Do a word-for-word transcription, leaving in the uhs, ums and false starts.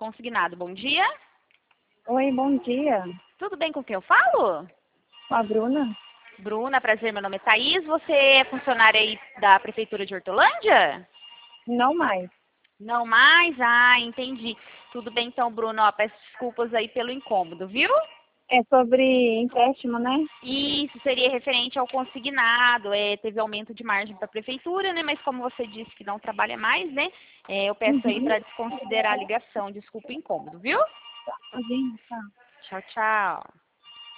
consignado. Bom dia. Oi, bom dia. Tudo bem com quem eu falo? Com a Bruna? Bruna, prazer, meu nome é Thaís. Você é funcionária aí da Prefeitura de Hortolândia? Não mais. Não mais? Ah, entendi. Tudo bem então, Bruna. Ó, peço desculpas aí pelo incômodo, viu? É sobre empréstimo, né? Isso seria referente ao consignado. É, teve aumento de margem para a Prefeitura, né? Mas como você disse que não trabalha mais, né? É, eu peço aí Uhum. para desconsiderar a ligação. Desculpa o incômodo, viu? Tá, tá. Tchau, tchau.